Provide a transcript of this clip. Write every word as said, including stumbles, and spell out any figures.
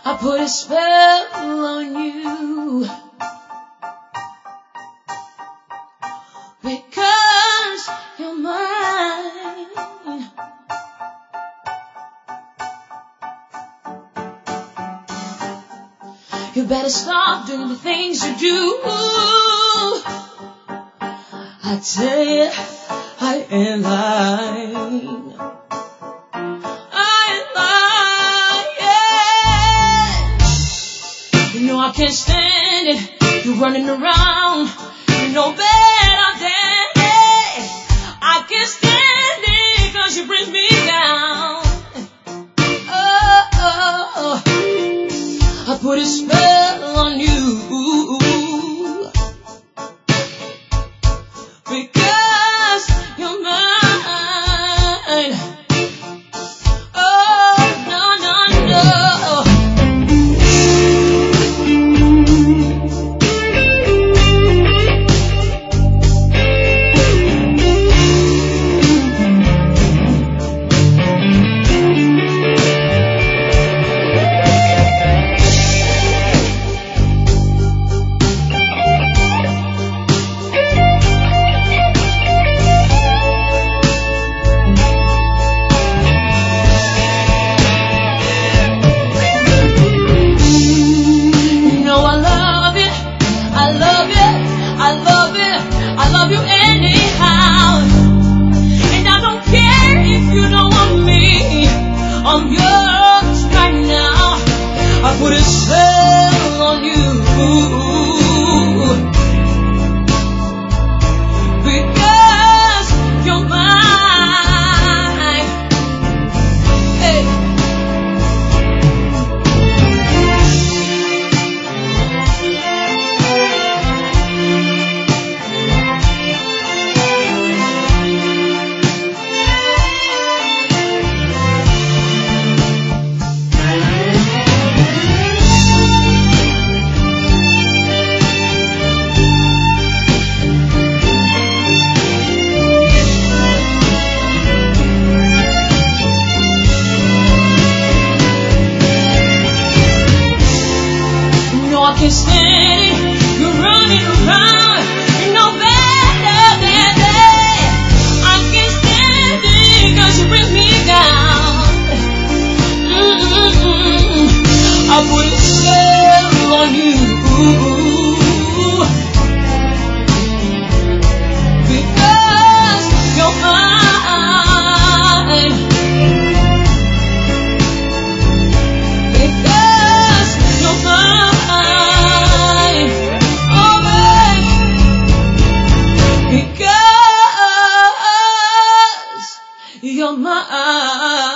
I put a spell on you because you're mine. You better stop doing the things you do. I tell you, I am lying. I can't stand it, you're running around, you know better than it. I can't stand it, cause you bring me down. Oh, oh, oh. I put a spell on you because you're mine. Oh, no, no, no. Put a spell on you because you're mine. Hey. I can't stand it, you're running around, you know better than that. I can't stand it, cause you bring me down. Mm-mm-mm. I put a spell on you because you're mine. Because you're mine. You're mine.